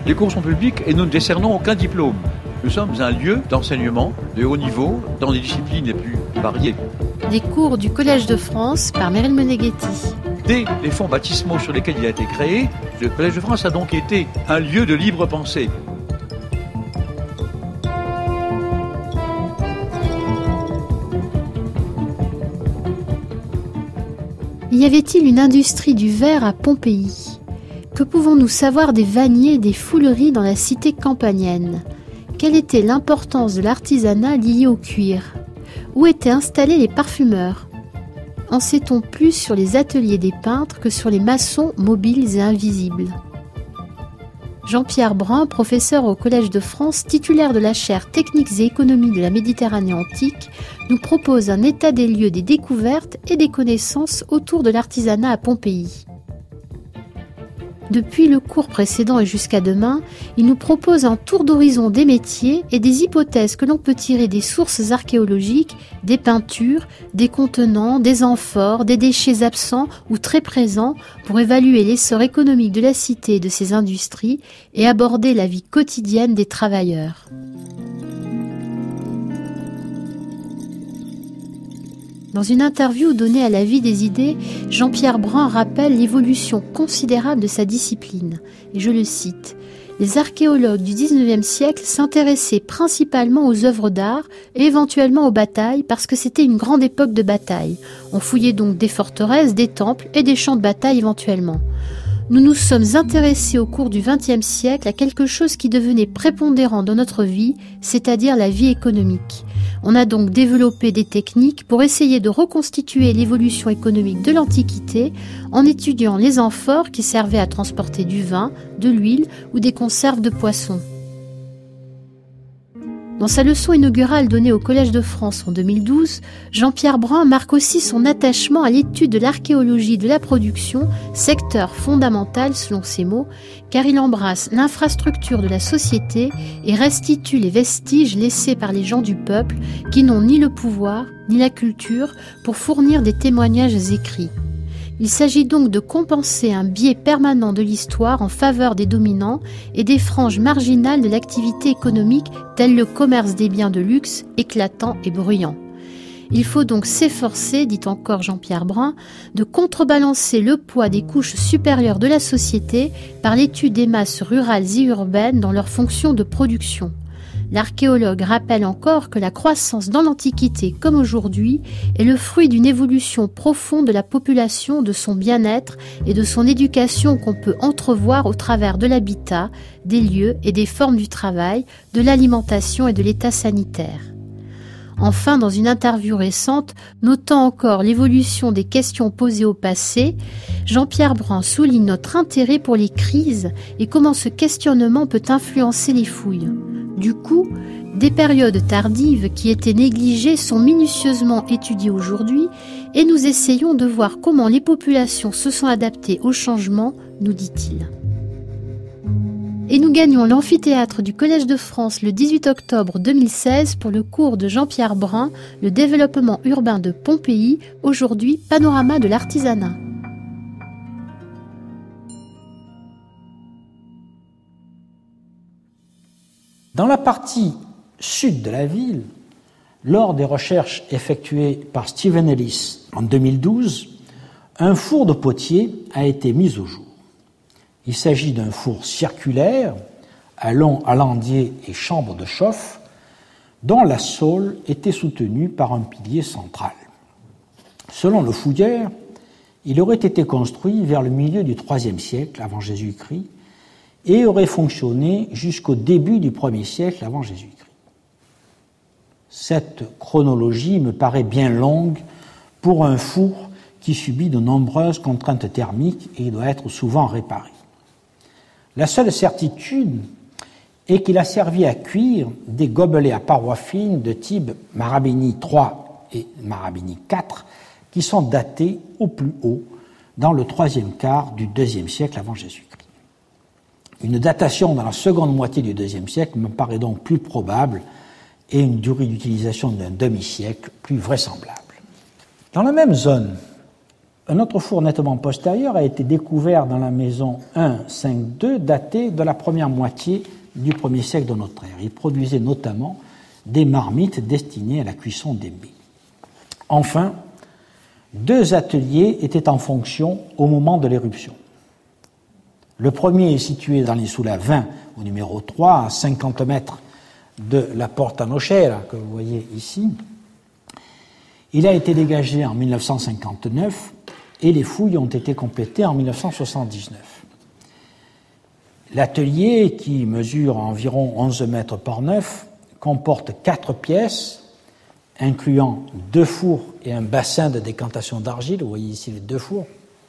Les cours sont publics et nous ne décernons aucun diplôme. Nous sommes un lieu d'enseignement de haut niveau dans des disciplines les plus variées. Les cours du Collège de France par Meryl Meneghetti. Dès les fonds baptismaux sur lesquels il a été créé, le Collège de France a donc été un lieu de libre pensée. Y avait-il une industrie du verre à Pompéi ? Que pouvons-nous savoir des vanniers et des fouleries dans la cité campanienne ? Quelle était l'importance de l'artisanat lié au cuir ? Où étaient installés les parfumeurs ? En sait-on plus sur les ateliers des peintres que sur les maçons mobiles et invisibles ? Jean-Pierre Brun, professeur au Collège de France, titulaire de la chaire Techniques et économies de la Méditerranée antique, nous propose un état des lieux des découvertes et des connaissances autour de l'artisanat à Pompéi. Depuis le cours précédent et jusqu'à demain, il nous propose un tour d'horizon des métiers et des hypothèses que l'on peut tirer des sources archéologiques, des peintures, des contenants, des amphores, des déchets absents ou très présents pour évaluer l'essor économique de la cité et de ses industries et aborder la vie quotidienne des travailleurs. Dans une interview donnée à La Vie des idées, Jean-Pierre Brun rappelle l'évolution considérable de sa discipline. Et je le cite, « Les archéologues du XIXe siècle s'intéressaient principalement aux œuvres d'art et éventuellement aux batailles parce que c'était une grande époque de bataille. On fouillait donc des forteresses, des temples et des champs de bataille éventuellement. Nous nous sommes intéressés au cours du XXe siècle à quelque chose qui devenait prépondérant dans notre vie, c'est-à-dire la vie économique. On a donc développé des techniques pour essayer de reconstituer l'évolution économique de l'Antiquité en étudiant les amphores qui servaient à transporter du vin, de l'huile ou des conserves de poissons. » Dans sa leçon inaugurale donnée au Collège de France en 2012, Jean-Pierre Brun marque aussi son attachement à l'étude de l'archéologie de la production, secteur fondamental selon ses mots, car il embrasse l'infrastructure de la société et restitue les vestiges laissés par les gens du peuple qui n'ont ni le pouvoir ni la culture pour fournir des témoignages écrits. Il s'agit donc de compenser un biais permanent de l'histoire en faveur des dominants et des franges marginales de l'activité économique telles le commerce des biens de luxe, éclatant et bruyant. Il faut donc s'efforcer, dit encore Jean-Pierre Brun, de contrebalancer le poids des couches supérieures de la société par l'étude des masses rurales et urbaines dans leurs fonctions de production. L'archéologue rappelle encore que la croissance dans l'Antiquité comme aujourd'hui est le fruit d'une évolution profonde de la population, de son bien-être et de son éducation qu'on peut entrevoir au travers de l'habitat, des lieux et des formes du travail, de l'alimentation et de l'état sanitaire. Enfin, dans une interview récente, notant encore l'évolution des questions posées au passé, Jean-Pierre Brun souligne notre intérêt pour les crises et comment ce questionnement peut influencer les fouilles. Du coup, des périodes tardives qui étaient négligées sont minutieusement étudiées aujourd'hui et nous essayons de voir comment les populations se sont adaptées au changement, nous dit-il. Et nous gagnons l'amphithéâtre du Collège de France le 18 octobre 2016 pour le cours de Jean-Pierre Brun, le développement urbain de Pompéi, aujourd'hui panorama de l'artisanat. Dans la partie sud de la ville, lors des recherches effectuées par Stephen Ellis en 2012, un four de potier a été mis au jour. Il s'agit d'un four circulaire, à long alandier et chambre de chauffe, dont la sole était soutenue par un pilier central. Selon le fouilleur, il aurait été construit vers le milieu du IIIe siècle avant Jésus-Christ et aurait fonctionné jusqu'au début du 1er siècle avant Jésus-Christ. Cette chronologie me paraît bien longue pour un four qui subit de nombreuses contraintes thermiques et doit être souvent réparé. La seule certitude est qu'il a servi à cuire des gobelets à parois fines de type Marabini III et Marabini IV qui sont datés au plus haut dans le troisième quart du IIe siècle avant Jésus-Christ. Une datation dans la seconde moitié du IIe siècle me paraît donc plus probable et une durée d'utilisation d'un demi-siècle plus vraisemblable. Dans la même zone, Un autre four nettement postérieur a été découvert dans la maison 152, daté de la première moitié du 1er siècle de notre ère. Il produisait notamment des marmites destinées à la cuisson des mets. Enfin, 2 ateliers étaient en fonction au moment de l'éruption. Le premier est situé dans l'insula 20, au numéro 3, à 50 mètres de la Porta Nocera, que vous voyez ici. Il a été dégagé en 1959 et les fouilles ont été complétées en 1979. L'atelier, qui mesure environ 11 mètres par 9, comporte 4 pièces, incluant 2 fours et un bassin de décantation d'argile. Vous voyez ici les 2 fours.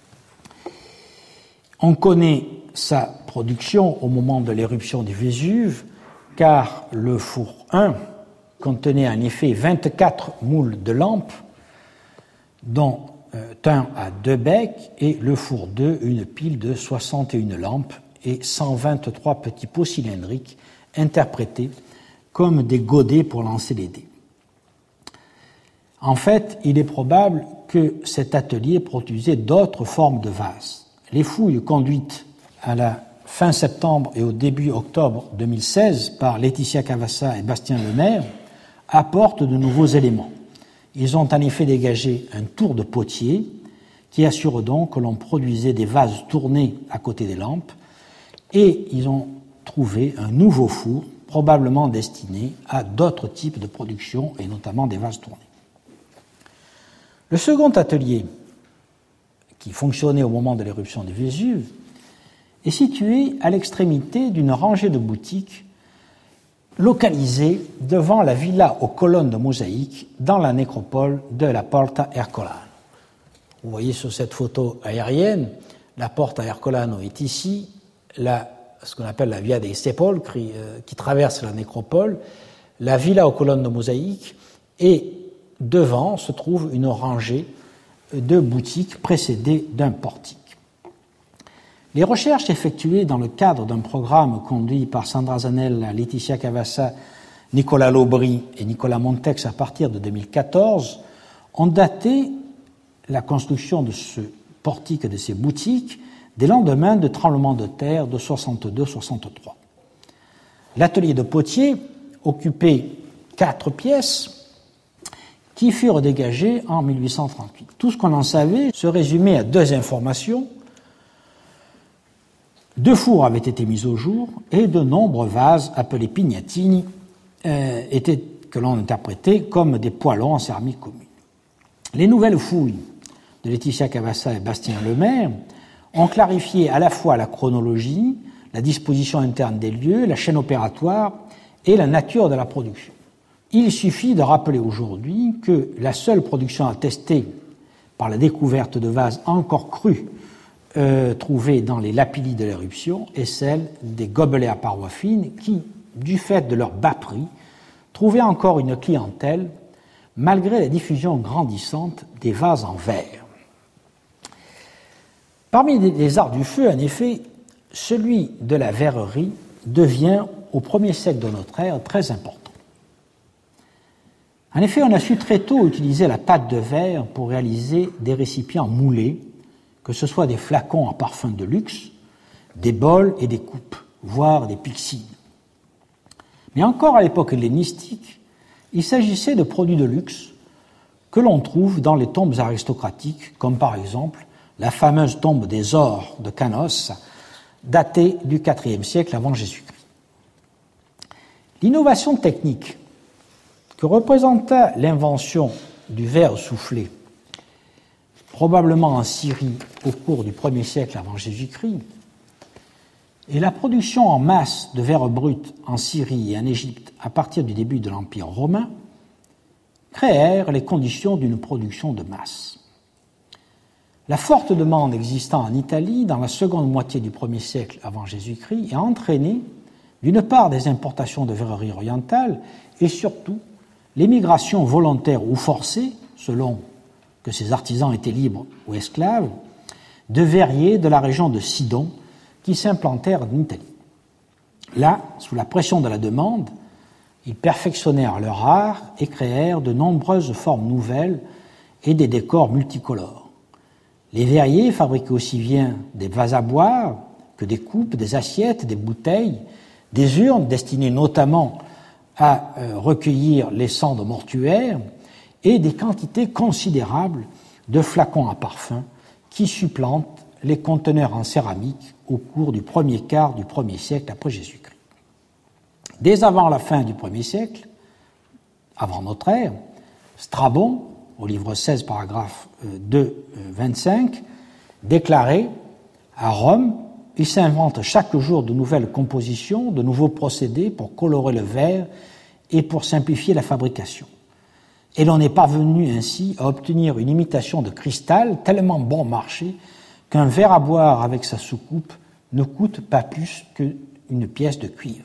On connaît sa production au moment de l'éruption du Vésuve, car le four 1 contenait en effet 24 moules de lampes, dont un à 2 becs, et le four 2 une pile de 61 lampes et 123 petits pots cylindriques interprétés comme des godets pour lancer les dés. En fait, il est probable que cet atelier produisait d'autres formes de vases. Les fouilles conduites à la fin septembre et au début octobre 2016 par Laetitia Cavassa et Bastien Lemaire apportent de nouveaux éléments. Ils ont en effet dégagé un tour de potier qui assure donc que l'on produisait des vases tournés à côté des lampes, et ils ont trouvé un nouveau four probablement destiné à d'autres types de production et notamment des vases tournés. Le second atelier, qui fonctionnait au moment de l'éruption du Vésuve, est situé à l'extrémité d'une rangée de boutiques localisée devant la villa aux colonnes de mosaïque dans la nécropole de la Porta Ercolano. Vous voyez sur cette photo aérienne, la Porta Ercolano est ici, ce qu'on appelle la Via dei Sepolcri, qui traverse la nécropole, la villa aux colonnes de mosaïque, et devant se trouve une rangée de boutiques précédées d'un portique. Les recherches effectuées dans le cadre d'un programme conduit par Sandra Zanella, Laetitia Cavassa, Nicolas Lobry et Nicolas Montex à partir de 2014 ont daté la construction de ce portique et de ces boutiques des lendemains de tremblements de terre de 62-63. L'atelier de potier occupait 4 pièces qui furent dégagées en 1838. Tout ce qu'on en savait se résumait à 2 informations. 2 fours avaient été mis au jour et de nombreux vases appelés pignatini que l'on interprétait comme des poêlons en céramique commune. Les nouvelles fouilles de Laetitia Cavassa et Bastien Lemaire ont clarifié à la fois la chronologie, la disposition interne des lieux, la chaîne opératoire et la nature de la production. Il suffit de rappeler aujourd'hui que la seule production attestée par la découverte de vases encore crus trouvés dans les lapillis de l'éruption est celle des gobelets à parois fines qui, du fait de leur bas prix, trouvaient encore une clientèle malgré la diffusion grandissante des vases en verre. Parmi les arts du feu, en effet, celui de la verrerie devient, au 1er siècle de notre ère, très important. En effet, on a su très tôt utiliser la pâte de verre pour réaliser des récipients moulés, que ce soit des flacons en parfum de luxe, des bols et des coupes, voire des pyxines. Mais encore à l'époque hellénistique, il s'agissait de produits de luxe que l'on trouve dans les tombes aristocratiques, comme par exemple la fameuse tombe des ors de Canos, datée du IVe siècle avant Jésus-Christ. L'innovation technique que représenta l'invention du verre soufflé, probablement en Syrie au cours du 1er siècle avant Jésus-Christ, et la production en masse de verre brut en Syrie et en Égypte à partir du début de l'Empire romain, créèrent les conditions d'une production de masse. La forte demande existant en Italie dans la seconde moitié du 1er siècle avant Jésus-Christ a entraîné, d'une part, des importations de verreries orientales et surtout l'émigration volontaire ou forcée, selon que ces artisans étaient libres ou esclaves, de verriers de la région de Sidon qui s'implantèrent en Italie. Là, sous la pression de la demande, ils perfectionnèrent leur art et créèrent de nombreuses formes nouvelles et des décors multicolores. Les verriers fabriquaient aussi bien des vases à boire que des coupes, des assiettes, des bouteilles, des urnes destinées notamment à recueillir les cendres mortuaires et des quantités considérables de flacons à parfum qui supplantent les conteneurs en céramique au cours du premier quart du 1er siècle après Jésus-Christ. Dès avant la fin du 1er siècle, avant notre ère, Strabon, au livre 16, paragraphe 2-25, déclarait à Rome, il s'invente chaque jour de nouvelles compositions, de nouveaux procédés pour colorer le verre et pour simplifier la fabrication. Et l'on est parvenu ainsi à obtenir une imitation de cristal tellement bon marché qu'un verre à boire avec sa soucoupe ne coûte pas plus qu'une pièce de cuivre.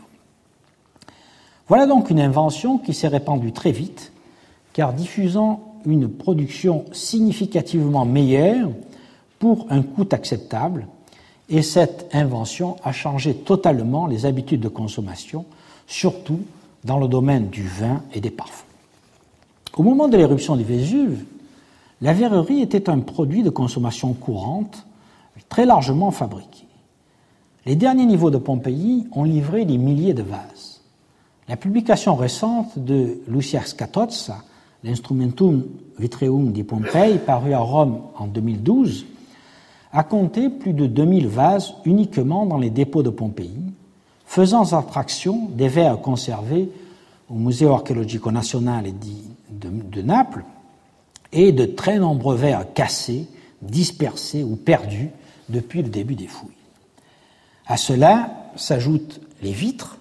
Voilà donc une invention qui s'est répandue très vite, car diffusant une production significativement meilleure pour un coût acceptable, et cette invention a changé totalement les habitudes de consommation, surtout dans le domaine du vin et des parfums. Au moment de l'éruption du Vésuve, la verrerie était un produit de consommation courante, très largement fabriqué. Les derniers niveaux de Pompéi ont livré des milliers de vases. La publication récente de Lucius Catozza, l'Instrumentum Vitreum di Pompei, paru à Rome en 2012, a compté plus de 2000 vases uniquement dans les dépôts de Pompéi, faisant abstraction des verres conservés au Museo Archeologico Nazionale de Naples et de très nombreux verres cassés, dispersés ou perdus depuis le début des fouilles. À cela s'ajoutent les vitres,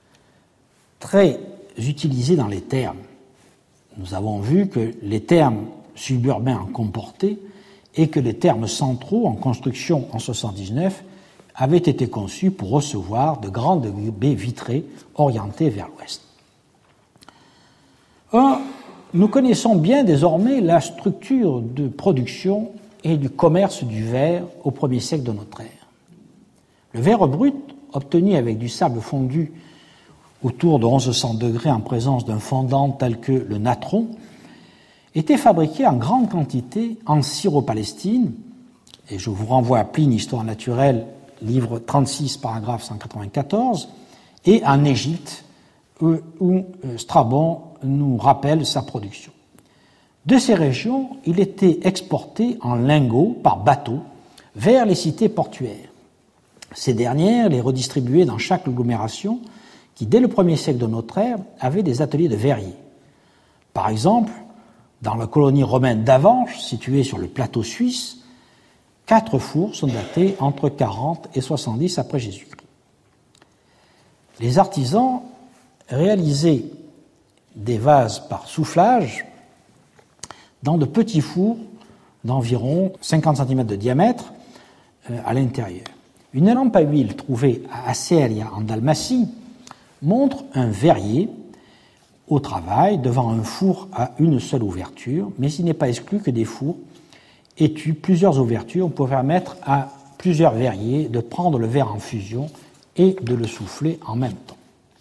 très utilisées dans les thermes. Nous avons vu que les thermes suburbains en comportaient et que les thermes centraux en construction en 79 avaient été conçus pour recevoir de grandes baies vitrées orientées vers l'ouest. Or, nous connaissons bien désormais la structure de production et du commerce du verre au 1er siècle de notre ère. Le verre brut, obtenu avec du sable fondu autour de 1100 degrés en présence d'un fondant tel que le natron, était fabriqué en grande quantité en Syro-Palestine, et je vous renvoie à Pline, Histoire naturelle, livre 36, paragraphe 194, et en Égypte, où Strabon nous rappelle sa production. De ces régions, il était exporté en lingots par bateau vers les cités portuaires. Ces dernières les redistribuaient dans chaque agglomération qui, dès le 1er siècle de notre ère, avait des ateliers de verriers. Par exemple, dans la colonie romaine d'Avanches, située sur le plateau suisse, 4 fours sont datés entre 40 et 70 après Jésus-Christ. Les artisans réalisaient des vases par soufflage dans de petits fours d'environ 50 cm de diamètre à l'intérieur. Une lampe à huile trouvée à Asseria en Dalmatie montre un verrier au travail devant un four à une seule ouverture, mais il n'est pas exclu que des fours aient eu plusieurs ouvertures pour permettre à plusieurs verriers de prendre le verre en fusion et de le souffler en même temps.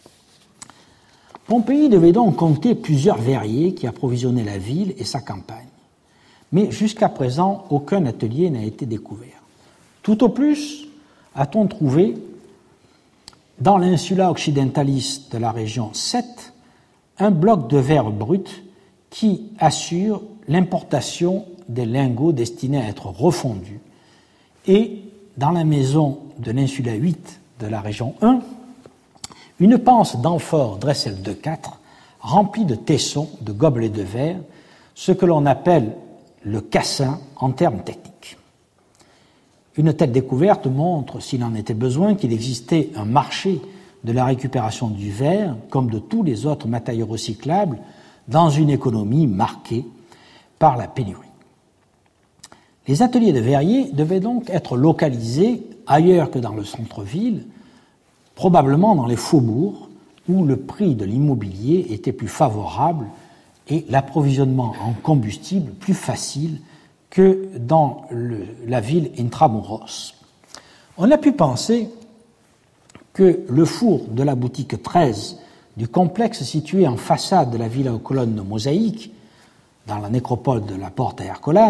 Pompéi devait donc compter plusieurs verriers qui approvisionnaient la ville et sa campagne. Mais jusqu'à présent, aucun atelier n'a été découvert. Tout au plus, a-t-on trouvé dans l'insula occidentalis de la région 7 un bloc de verre brut qui assure l'importation des lingots destinés à être refondus. Et dans la maison de l'insula 8 de la région 1, une panse d'amphore Dressel II 4 remplie de tessons, de gobelets de verre, ce que l'on appelle le cassin en termes techniques. Une telle découverte montre, s'il en était besoin, qu'il existait un marché de la récupération du verre, comme de tous les autres matériaux recyclables, dans une économie marquée par la pénurie. Les ateliers de verriers devaient donc être localisés ailleurs que dans le centre-ville, probablement dans les faubourgs, où le prix de l'immobilier était plus favorable et l'approvisionnement en combustible plus facile que dans la ville intramuros. On a pu penser que le four de la boutique 13 du complexe situé en façade de la villa aux colonnes mosaïques, dans la nécropole de la Porta Ercolano,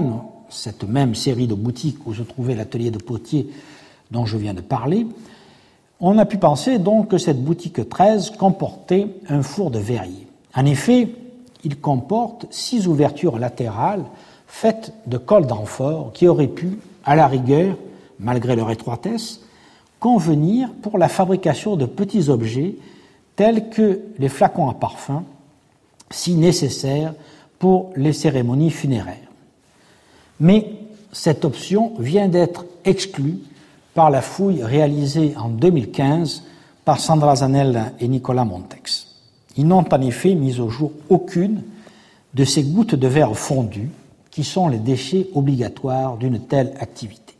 cette même série de boutiques où se trouvait l'atelier de potier dont je viens de parler, on a pu penser donc que cette boutique 13 comportait un four de verrier. En effet, il comporte 6 ouvertures latérales faites de colle d'amphore qui auraient pu, à la rigueur, malgré leur étroitesse, convenir pour la fabrication de petits objets tels que les flacons à parfum, si nécessaires pour les cérémonies funéraires. Mais cette option vient d'être exclue par la fouille réalisée en 2015 par Sandra Zanella et Nicolas Montex. Ils n'ont en effet mis au jour aucune de ces gouttes de verre fondues qui sont les déchets obligatoires d'une telle activité.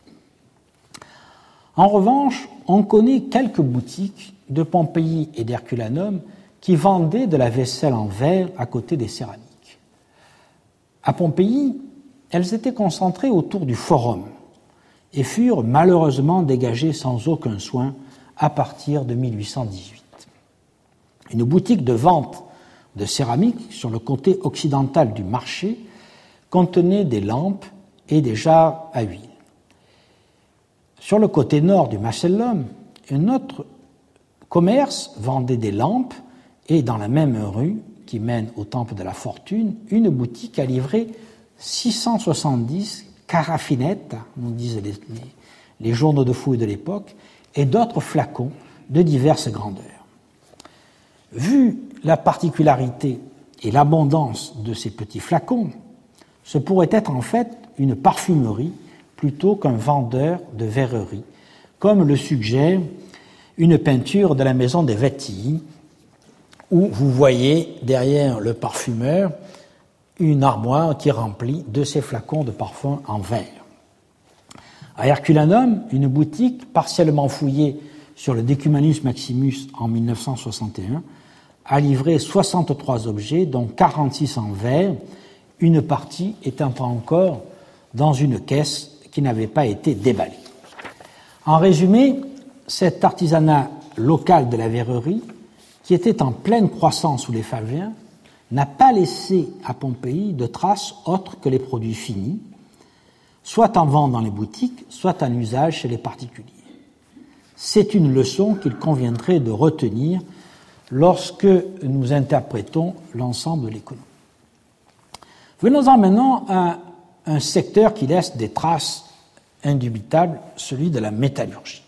En revanche, on connaît quelques boutiques de Pompéi et d'Herculanum qui vendaient de la vaisselle en verre à côté des céramiques. À Pompéi, elles étaient concentrées autour du forum et furent malheureusement dégagées sans aucun soin à partir de 1818. Une boutique de vente de céramique sur le côté occidental du marché contenait des lampes et des jarres à huile. Sur le côté nord du Macellum, un autre commerce vendait des lampes et dans la même rue qui mène au Temple de la Fortune, une boutique a livré 670 caraffinettes, nous disent les journaux de fouille de l'époque, et d'autres flacons de diverses grandeurs. Vu la particularité et l'abondance de ces petits flacons, ce pourrait être en fait une parfumerie plutôt qu'un vendeur de verrerie, comme le suggère une peinture de la maison des Vettii, où vous voyez derrière le parfumeur une armoire qui est remplie de ces flacons de parfum en verre. À Herculanum, une boutique partiellement fouillée sur le Decumanus Maximus en 1961 a livré 63 objets, dont 46 en verre, une partie étant encore dans une caisse qui n'avait pas été déballée. En résumé, cet artisanat local de la verrerie, qui était en pleine croissance sous les Flaviens, n'a pas laissé à Pompéi de traces autres que les produits finis, soit en vente dans les boutiques, soit en usage chez les particuliers. C'est une leçon qu'il conviendrait de retenir lorsque nous interprétons l'ensemble de l'économie. Venons-en maintenant à un secteur qui laisse des traces indubitables, celui de la métallurgie.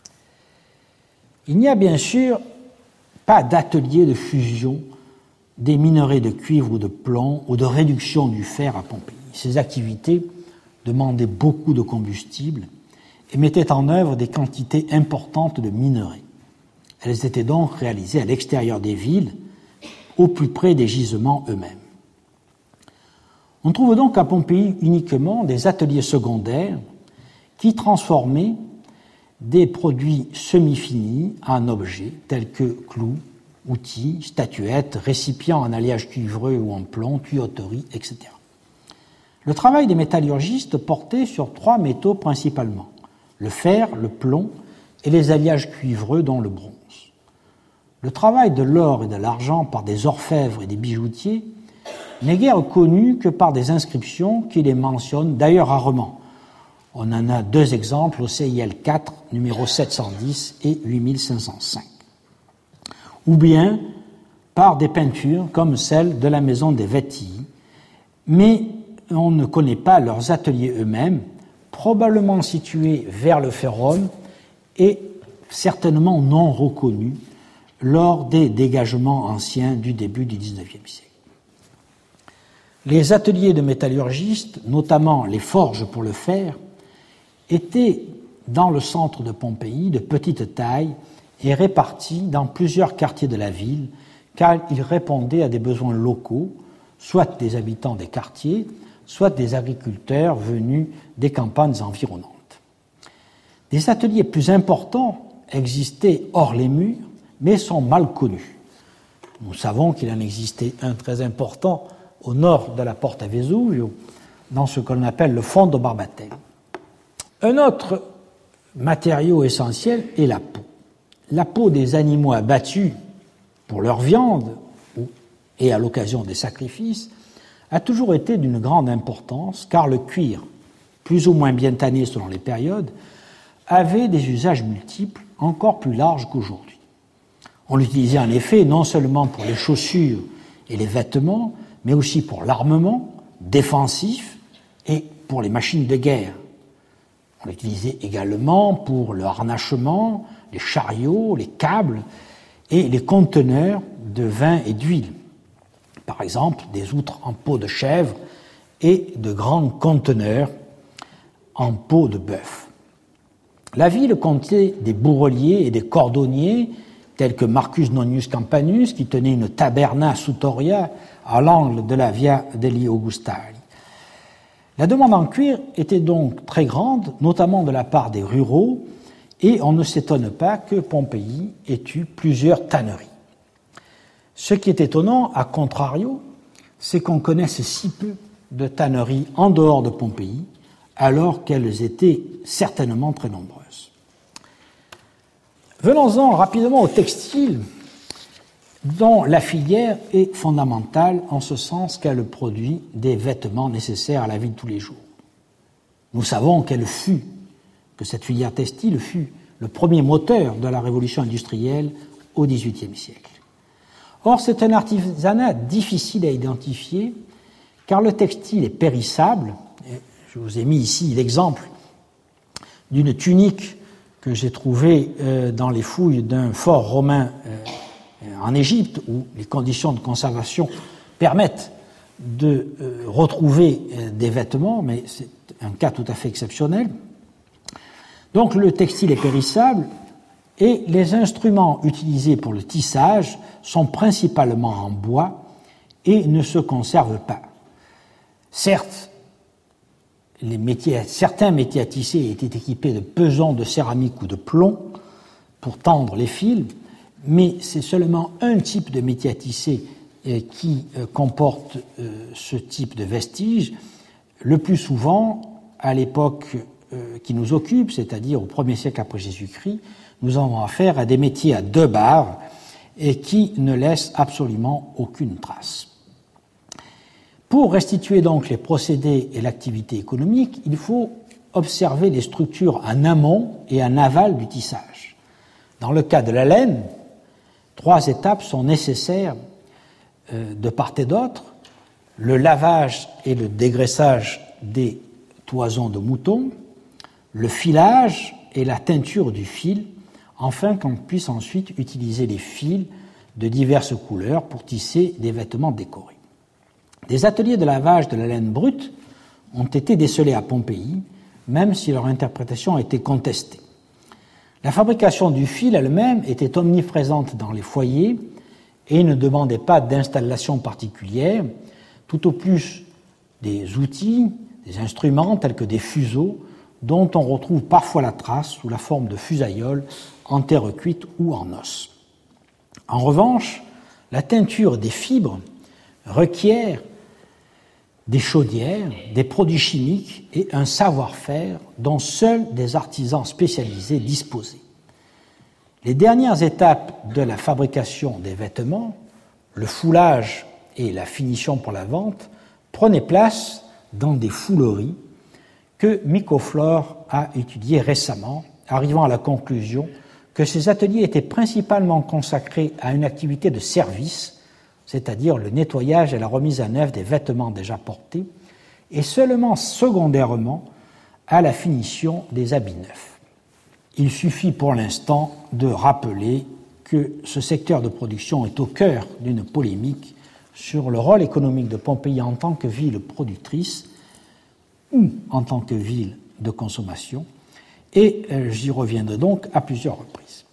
Il n'y a bien sûr pas d'atelier de fusion des minerais de cuivre ou de plomb ou de réduction du fer à Pompéi. Ces activités demandaient beaucoup de combustible et mettaient en œuvre des quantités importantes de minerais. Elles étaient donc réalisées à l'extérieur des villes, au plus près des gisements eux-mêmes. On trouve donc à Pompéi uniquement des ateliers secondaires qui transformaient des produits semi-finis en objets tels que clous, outils, statuettes, récipients en alliage cuivreux ou en plomb, tuyauterie, etc. Le travail des métallurgistes portait sur 3 métaux principalement, le fer, le plomb et les alliages cuivreux dont le bronze. Le travail de l'or et de l'argent par des orfèvres et des bijoutiers n'est guère connu que par des inscriptions qui les mentionnent, d'ailleurs rarement. On en a 2 exemples au CIL 4, numéro 710 et 8505. Ou bien par des peintures comme celle de la maison des Vettii, mais on ne connaît pas leurs ateliers eux-mêmes, probablement situés vers le Ferrum et certainement non reconnus lors des dégagements anciens du début du XIXe siècle. Les ateliers de métallurgistes, notamment les forges pour le fer, étaient dans le centre de Pompéi de petite taille et répartis dans plusieurs quartiers de la ville, car ils répondaient à des besoins locaux, soit des habitants des quartiers, soit des agriculteurs venus des campagnes environnantes. Des ateliers plus importants existaient hors les murs, mais sont mal connus. Nous savons qu'il en existait un très important au nord de la Porta Vesuvio, dans ce que l'on appelle le Fondo Barbatelle. Un autre matériau essentiel est la peau. La peau des animaux abattus pour leur viande et à l'occasion des sacrifices a toujours été d'une grande importance, car le cuir plus ou moins bien tannés selon les périodes, avait des usages multiples encore plus larges qu'aujourd'hui. On l'utilisait en effet non seulement pour les chaussures et les vêtements, mais aussi pour l'armement défensif et pour les machines de guerre. On l'utilisait également pour le harnachement, les chariots, les câbles et les conteneurs de vin et d'huile. Par exemple, des outres en peau de chèvre et de grands conteneurs en peau de bœuf. La ville comptait des bourreliers et des cordonniers tels que Marcus Nonius Campanus, qui tenait une taberna sutoria à l'angle de la Via degli Augustali. La demande en cuir était donc très grande, notamment de la part des ruraux, et on ne s'étonne pas que Pompéi ait eu plusieurs tanneries. Ce qui est étonnant, à contrario, c'est qu'on connaisse si peu de tanneries en dehors de Pompéi, alors qu'elles étaient certainement très nombreuses. Venons-en rapidement au textile, dont la filière est fondamentale en ce sens qu'elle produit des vêtements nécessaires à la vie de tous les jours. Nous savons que cette filière textile fut le premier moteur de la révolution industrielle au XVIIIe siècle. Or, c'est un artisanat difficile à identifier, car le textile est périssable. Je vous ai mis ici l'exemple d'une tunique que j'ai trouvée dans les fouilles d'un fort romain en Égypte, où les conditions de conservation permettent de retrouver des vêtements, mais c'est un cas tout à fait exceptionnel. Donc le textile est périssable et les instruments utilisés pour le tissage sont principalement en bois et ne se conservent pas. Certes, certains métiers à tisser étaient équipés de pesons de céramique ou de plomb pour tendre les fils, mais c'est seulement un type de métier à tisser qui comporte ce type de vestiges. Le plus souvent, à l'époque qui nous occupe, c'est-à-dire au 1er siècle après Jésus-Christ, nous avons affaire à des métiers à deux barres et qui ne laissent absolument aucune trace. Pour restituer donc les procédés et l'activité économique, il faut observer les structures en amont et en aval du tissage. Dans le cas de la laine, 3 étapes sont nécessaires de part et d'autre: le lavage et le dégraissage des toisons de moutons, le filage et la teinture du fil, afin qu'on puisse ensuite utiliser les fils de diverses couleurs pour tisser des vêtements décorés. Des ateliers de lavage de la laine brute ont été décelés à Pompéi, même si leur interprétation a été contestée. La fabrication du fil elle-même était omniprésente dans les foyers et ne demandait pas d'installation particulière, tout au plus des outils, des instruments tels que des fuseaux, dont on retrouve parfois la trace sous la forme de fusailloles en terre cuite ou en os. En revanche, la teinture des fibres requiert des chaudières, des produits chimiques et un savoir-faire dont seuls des artisans spécialisés disposaient. Les dernières étapes de la fabrication des vêtements, le foulage et la finition pour la vente, prenaient place dans des fouleries que Micoflore a étudiées récemment, arrivant à la conclusion que ces ateliers étaient principalement consacrés à une activité de service, c'est-à-dire le nettoyage et la remise à neuf des vêtements déjà portés, et seulement secondairement à la finition des habits neufs. Il suffit pour l'instant de rappeler que ce secteur de production est au cœur d'une polémique sur le rôle économique de Pompéi en tant que ville productrice ou en tant que ville de consommation, et j'y reviendrai donc à plusieurs reprises.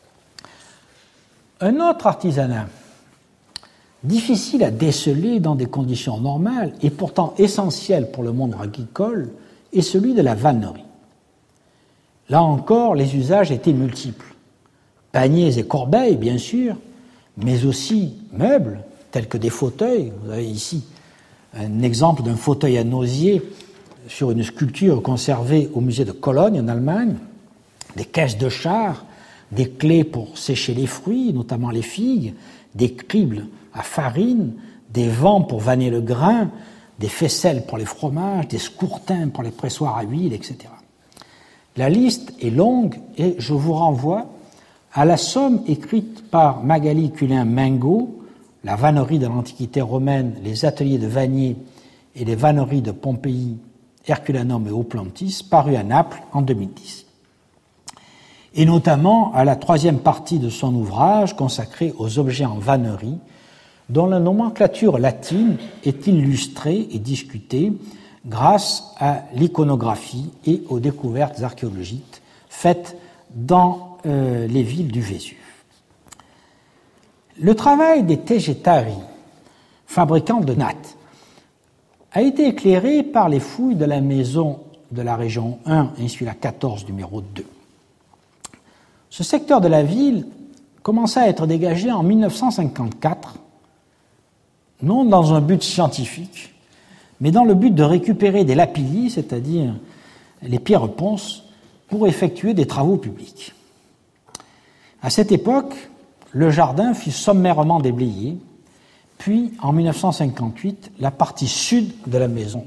Un autre artisanat difficile à déceler dans des conditions normales et pourtant essentiel pour le monde agricole est celui de la vannerie. Là encore, les usages étaient multiples. Paniers et corbeilles, bien sûr, mais aussi meubles, tels que des fauteuils. Vous avez ici un exemple d'un fauteuil à nosier sur une sculpture conservée au musée de Cologne, en Allemagne, des caisses de char, des clés pour sécher les fruits, notamment les figues, des cribles à farine, des vents pour vanner le grain, des faisselles pour les fromages, des scourtins pour les pressoirs à huile, etc. La liste est longue et je vous renvoie à la somme écrite par Magali Cullin-Mingo, La vannerie de l'Antiquité romaine, les ateliers de Vanier et les vanneries de Pompéi, Herculanum et Oplantis, paru à Naples en 2010. Et notamment à la troisième partie de son ouvrage consacré aux objets en vannerie, dont la nomenclature latine est illustrée et discutée grâce à l'iconographie et aux découvertes archéologiques faites dans les villes du Vésuve. Le travail des Tegetari, fabricants de nattes, a été éclairé par les fouilles de la maison de la région 1, insula 14, numéro 2. Ce secteur de la ville commença à être dégagé en 1954, non dans un but scientifique, mais dans le but de récupérer des lapillis, c'est-à-dire les pierres ponces, pour effectuer des travaux publics. À cette époque, le jardin fut sommairement déblayé, puis en 1958, la partie sud de la maison.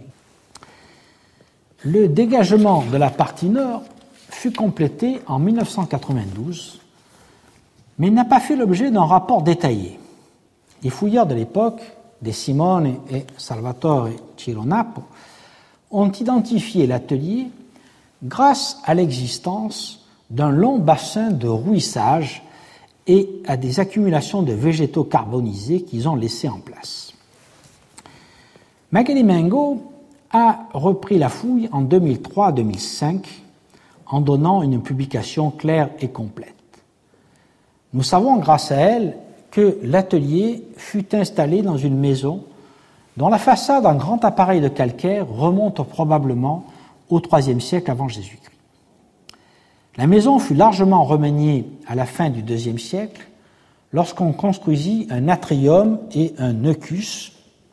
Le dégagement de la partie nord fut complété en 1992, mais n'a pas fait l'objet d'un rapport détaillé. Les fouilleurs de l'époque, De Simone et Salvatore Cironapo, ont identifié l'atelier grâce à l'existence d'un long bassin de rouissage et à des accumulations de végétaux carbonisés qu'ils ont laissés en place. Magali Mingo a repris la fouille en 2003-2005 en donnant une publication claire et complète. Nous savons grâce à elle que l'atelier fut installé dans une maison dont la façade en grand appareil de calcaire remonte probablement au IIIe siècle avant Jésus-Christ. La maison fut largement remaniée à la fin du IIe siècle lorsqu'on construisit un atrium et un œcus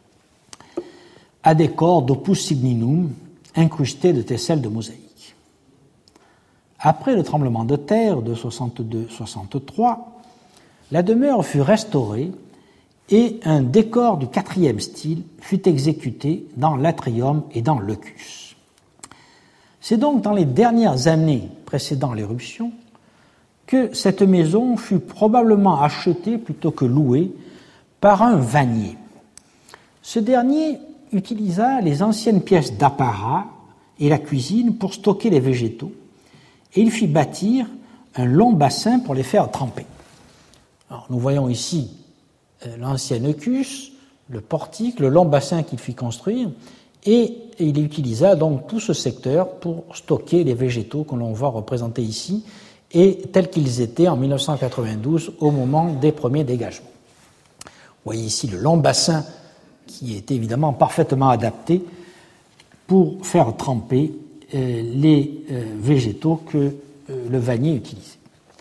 à décor d'opus signinum incrustés de tesselles de mosaïque. Après le tremblement de terre de 62-63, la demeure fut restaurée et un décor du IVe style fut exécuté dans l'atrium et dans l'œcus. C'est donc dans les dernières années précédant l'éruption que cette maison fut probablement achetée plutôt que louée par un vannier. Ce dernier utilisa les anciennes pièces d'apparat et la cuisine pour stocker les végétaux et il fit bâtir un long bassin pour les faire tremper. Alors, nous voyons ici l'ancien œcus, le portique, le long bassin qu'il fit construire et il utilisa donc tout ce secteur pour stocker les végétaux que l'on voit représentés ici et tels qu'ils étaient en 1992 au moment des premiers dégagements. Vous voyez ici le long bassin qui est évidemment parfaitement adapté pour faire tremper les végétaux que le vannier utilisait.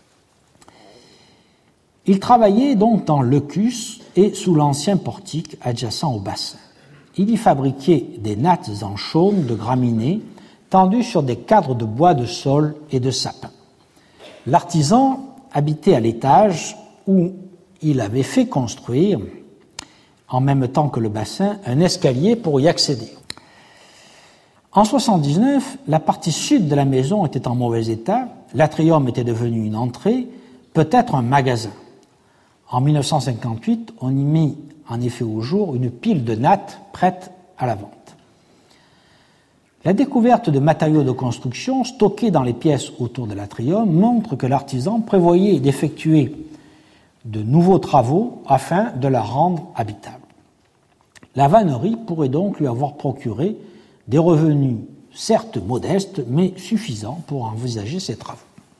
Il travaillait donc dans l'œcus et sous l'ancien portique adjacent au bassin. Il y fabriquait des nattes en chaume de graminées tendues sur des cadres de bois de saule et de sapin. L'artisan habitait à l'étage où il avait fait construire, en même temps que le bassin, un escalier pour y accéder. En 1979, la partie sud de la maison était en mauvais état, l'atrium était devenu une entrée, peut-être un magasin. En 1958, on y mit en effet au jour une pile de nattes prête à la vente. La découverte de matériaux de construction stockés dans les pièces autour de l'atrium montre que l'artisan prévoyait d'effectuer de nouveaux travaux afin de la rendre habitable. La vannerie pourrait donc lui avoir procuré des revenus certes modestes, mais suffisants pour envisager ses travaux.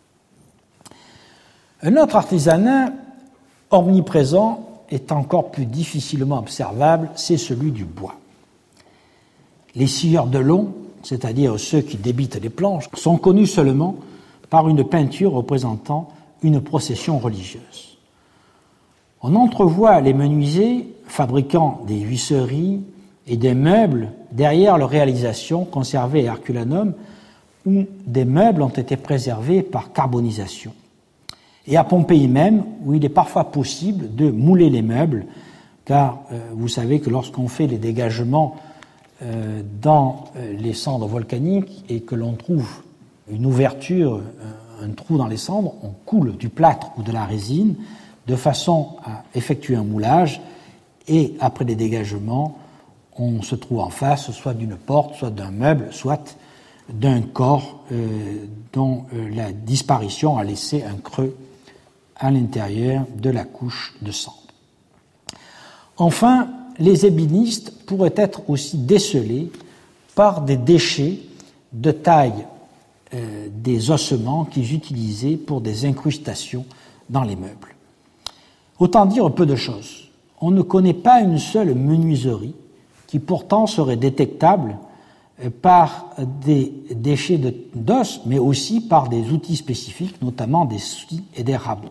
Un autre artisanat omniprésent est encore plus difficilement observable, c'est celui du bois. Les scieurs de long, c'est-à-dire ceux qui débitent les planches, sont connus seulement par une peinture représentant une procession religieuse. On entrevoit les menuisiers fabriquant des huisseries et des meubles derrière leur réalisation conservée à Herculanum, où des meubles ont été préservés par carbonisation. Et à Pompéi même, où il est parfois possible de mouler les meubles, car vous savez que lorsqu'on fait les dégagements dans les cendres volcaniques et que l'on trouve une ouverture, un trou dans les cendres, on coule du plâtre ou de la résine de façon à effectuer un moulage et après les dégagements, on se trouve en face soit d'une porte, soit d'un meuble, soit d'un corps dont la disparition a laissé un creux à l'intérieur de la couche de cendre. Enfin, les ébénistes pourraient être aussi décelés par des déchets de taille des ossements qu'ils utilisaient pour des incrustations dans les meubles. Autant dire peu de choses. On ne connaît pas une seule menuiserie qui pourtant serait détectable par des déchets d'os, mais aussi par des outils spécifiques, notamment des scies et des rabots.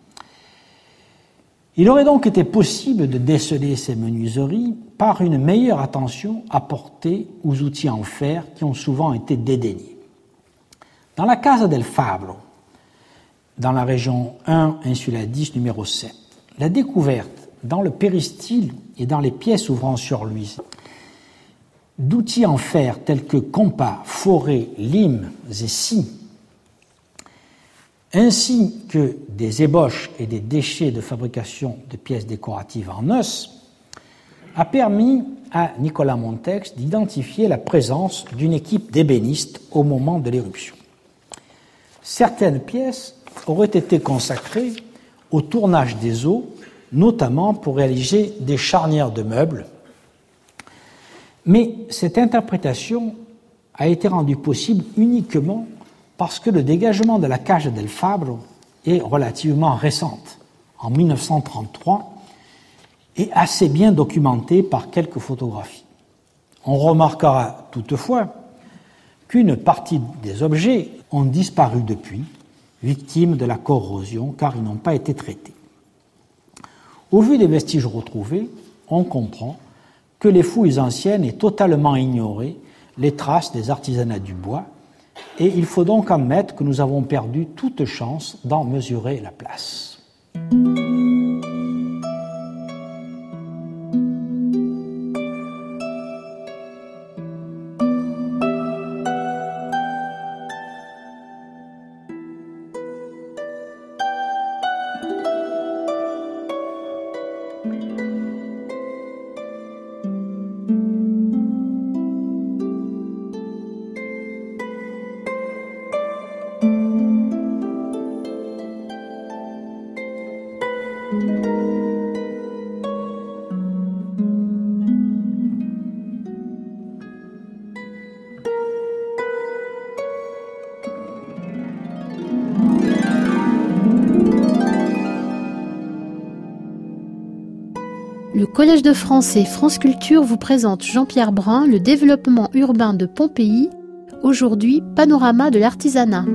Il aurait donc été possible de déceler ces menuiseries par une meilleure attention apportée aux outils en fer qui ont souvent été dédaignés. Dans la Casa del Fabbro, dans la région 1, Insula 10, numéro 7, la découverte dans le péristyle et dans les pièces ouvrant sur lui d'outils en fer tels que compas, forêts, limes et scies, ainsi que des ébauches et des déchets de fabrication de pièces décoratives en os, a permis à Nicolas Montex d'identifier la présence d'une équipe d'ébénistes au moment de l'éruption. Certaines pièces auraient été consacrées au tournage des os, notamment pour réaliser des charnières de meubles, mais cette interprétation a été rendue possible uniquement parce que le dégagement de la Casa del Fabbro est relativement récente, en 1933, et assez bien documenté par quelques photographies. On remarquera toutefois qu'une partie des objets ont disparu depuis, victimes de la corrosion, car ils n'ont pas été traités. Au vu des vestiges retrouvés, on comprend que les fouilles anciennes aient totalement ignoré les traces des artisanats du bois, et il faut donc admettre que nous avons perdu toute chance d'en mesurer la place. Le Collège de France et France Culture vous présente Jean-Pierre Brun, le développement urbain de Pompéi, aujourd'hui panorama de l'artisanat.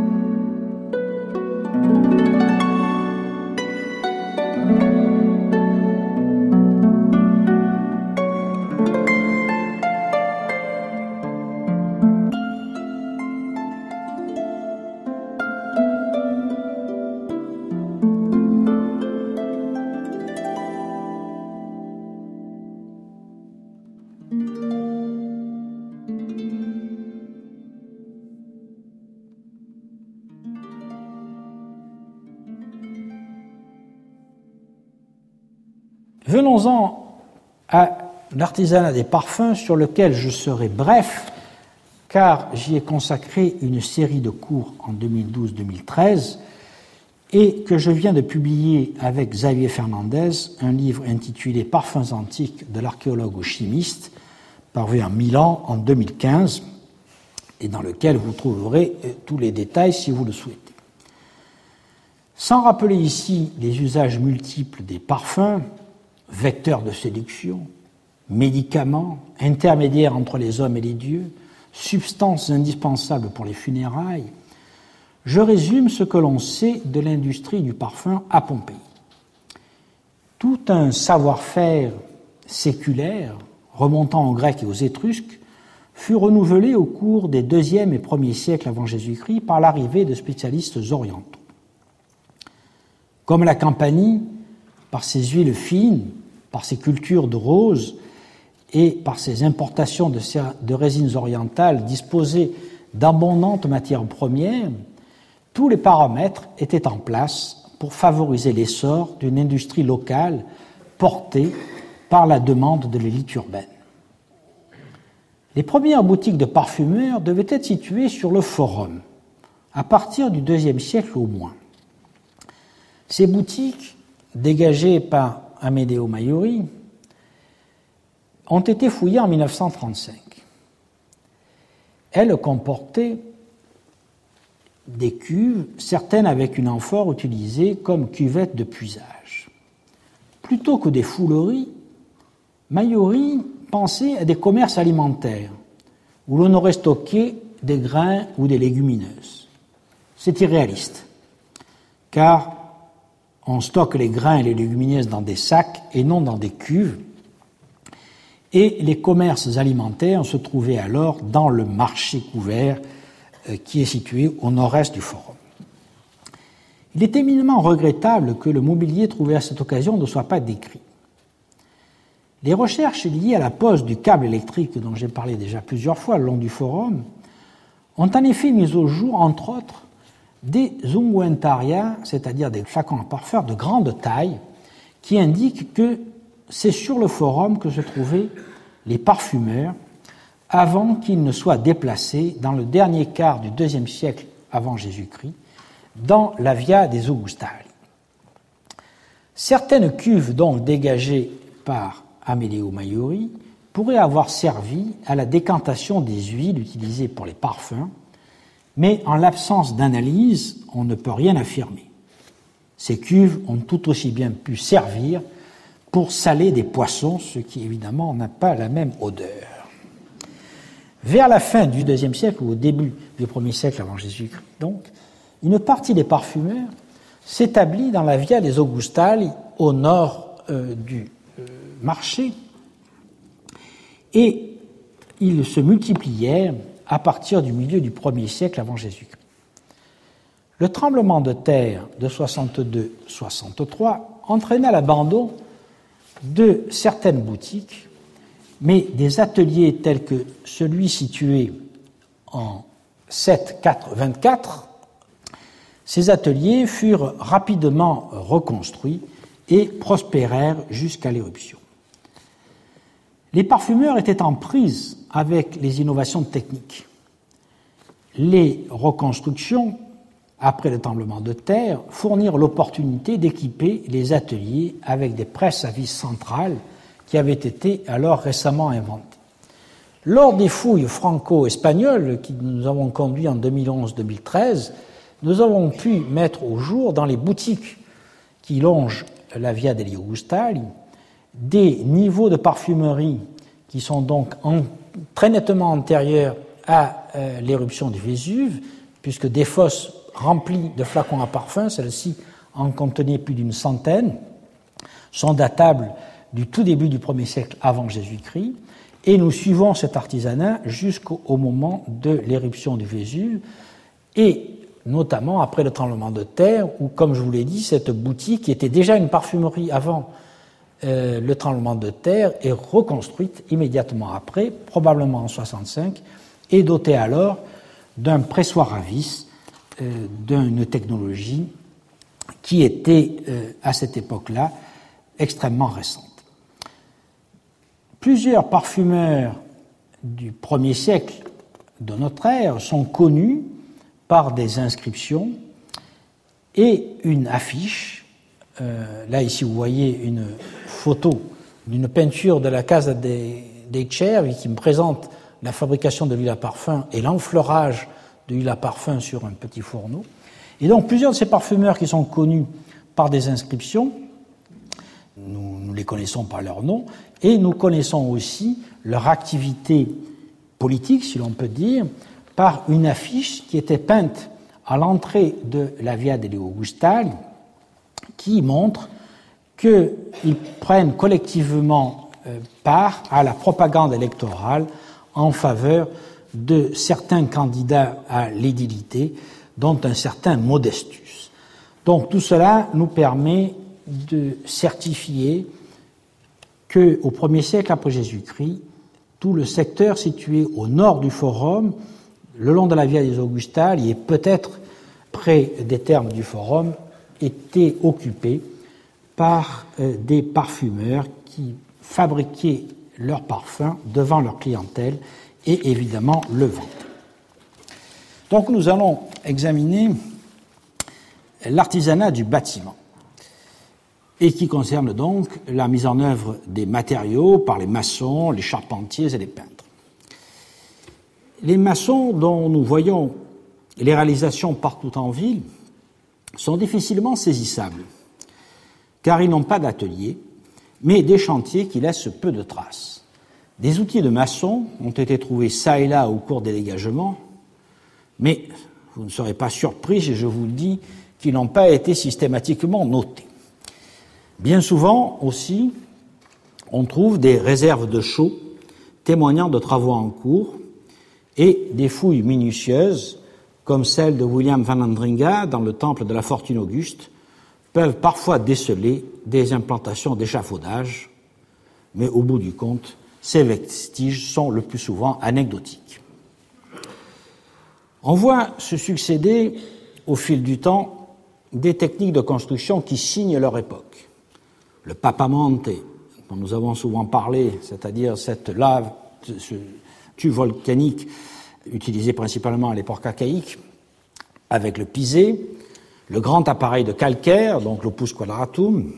Venons-en à l'artisanat des parfums, sur lequel je serai bref, car j'y ai consacré une série de cours en 2012-2013 et que je viens de publier avec Xavier Fernandez, un livre intitulé Parfums antiques de l'archéologue au chimiste, paru à Milan en 2015, et dans lequel vous trouverez tous les détails si vous le souhaitez. Sans rappeler ici les usages multiples des parfums, vecteurs de séduction, médicaments, intermédiaires entre les hommes et les dieux, substances indispensables pour les funérailles, je résume ce que l'on sait de l'industrie du parfum à Pompéi. Tout un savoir-faire séculaire, remontant aux Grecs et aux Étrusques, fut renouvelé au cours des 2e et 1er siècles avant Jésus-Christ par l'arrivée de spécialistes orientaux. Comme la Campanie, par ses huiles fines, par ses cultures de roses, et par ses importations de résines orientales disposées d'abondantes matières premières, tous les paramètres étaient en place pour favoriser l'essor d'une industrie locale portée par la demande de l'élite urbaine. Les premières boutiques de parfumeurs devaient être situées sur le Forum, à partir du IIe siècle au moins. Ces boutiques, dégagées par Amedeo Maiuri, ont été fouillées en 1935. Elles comportaient des cuves, certaines avec une amphore utilisée comme cuvette de puisage. Plutôt que des fouleries, Maiuri pensait à des commerces alimentaires où l'on aurait stocké des grains ou des légumineuses. C'est irréaliste, car on stocke les grains et les légumineuses dans des sacs et non dans des cuves, et les commerces alimentaires se trouvaient alors dans le marché couvert qui est situé au nord-est du Forum. Il est éminemment regrettable que le mobilier trouvé à cette occasion ne soit pas décrit. Les recherches liées à la pose du câble électrique dont j'ai parlé déjà plusieurs fois le long du Forum ont en effet mis au jour, entre autres, des ungüentaria, c'est-à-dire des flacons à parfum de grande taille, qui indiquent que c'est sur le Forum que se trouvaient les parfumeurs avant qu'ils ne soient déplacés dans le dernier quart du IIe siècle avant Jésus-Christ dans la Via des Augustali. Certaines cuves donc dégagées par Amedeo Maiuri pourraient avoir servi à la décantation des huiles utilisées pour les parfums, mais en l'absence d'analyse, on ne peut rien affirmer. Ces cuves ont tout aussi bien pu servir pour saler des poissons, ce qui évidemment n'a pas la même odeur. Vers la fin du IIe siècle ou au début du Ier siècle avant Jésus-Christ, donc, une partie des parfumeurs s'établit dans la Via des Augustali au nord du marché, et ils se multiplièrent à partir du milieu du Ier siècle avant Jésus-Christ. Le tremblement de terre de 62-63 entraîna l'abandon de certaines boutiques, mais des ateliers tels que celui situé en 7-4-24, ces ateliers furent rapidement reconstruits et prospérèrent jusqu'à l'éruption. Les parfumeurs étaient en prise avec les innovations techniques. Les reconstructions, après le tremblement de terre, fournirent l'opportunité d'équiper les ateliers avec des presses à vis centrales qui avaient été alors récemment inventées. Lors des fouilles franco-espagnoles qui nous avons conduites en 2011-2013, nous avons pu mettre au jour dans les boutiques qui longent la Via degli Augustali des niveaux de parfumerie qui sont donc très nettement antérieurs à l'éruption du Vésuve, puisque des fosses remplies de flacons à parfum, celles-ci en contenaient plus d'une centaine, sont datables du tout début du Ier siècle avant Jésus-Christ, et nous suivons cet artisanat jusqu'au moment de l'éruption du Vésuve, et notamment après le tremblement de terre, où, comme je vous l'ai dit, cette boutique, qui était déjà une parfumerie avant le tremblement de terre, est reconstruite immédiatement après, probablement en 65, et dotée alors d'un pressoir à vis, d'une technologie qui était, à cette époque-là, extrêmement récente. Plusieurs parfumeurs du Ier siècle de notre ère sont connus par des inscriptions et une affiche. Là, ici, vous voyez une photo d'une peinture de la Casa dei Cervi qui me présente la fabrication de l'huile à parfum et l'enfleurage de l'huile à parfum sur un petit fourneau. Et donc, plusieurs de ces parfumeurs qui sont connus par des inscriptions, nous les connaissons par leur nom, et nous connaissons aussi leur activité politique, si l'on peut dire, par une affiche qui était peinte à l'entrée de la Via degli Augustali, qui montre qu'ils prennent collectivement part à la propagande électorale en faveur de certains candidats à l'édilité, dont un certain Modestus. Donc tout cela nous permet de certifier qu'au 1er siècle après Jésus-Christ, tout le secteur situé au nord du Forum, le long de la Via des Augustales et peut-être près des thermes du Forum, était occupé par des parfumeurs qui fabriquaient leurs parfums devant leur clientèle et évidemment le vendaient. Donc nous allons examiner l'artisanat du bâtiment et qui concerne donc la mise en œuvre des matériaux par les maçons, les charpentiers et les peintres. Les maçons dont nous voyons les réalisations partout en ville sont difficilement saisissables, car ils n'ont pas d'atelier, mais des chantiers qui laissent peu de traces. Des outils de maçon ont été trouvés çà et là au cours des dégagements, mais vous ne serez pas surpris si je vous le dis qu'ils n'ont pas été systématiquement notés. Bien souvent aussi, on trouve des réserves de chaux témoignant de travaux en cours et des fouilles minutieuses, comme celle de William van Andringa dans le temple de la Fortune Auguste, peuvent parfois déceler des implantations d'échafaudage, mais au bout du compte, ces vestiges sont le plus souvent anecdotiques. On voit se succéder au fil du temps des techniques de construction qui signent leur époque. Le papamonte, dont nous avons souvent parlé, c'est-à-dire cette lave, ce tube volcanique utilisé principalement à l'époque archaïque, avec le pisé, le grand appareil de calcaire, donc l'opus quadratum,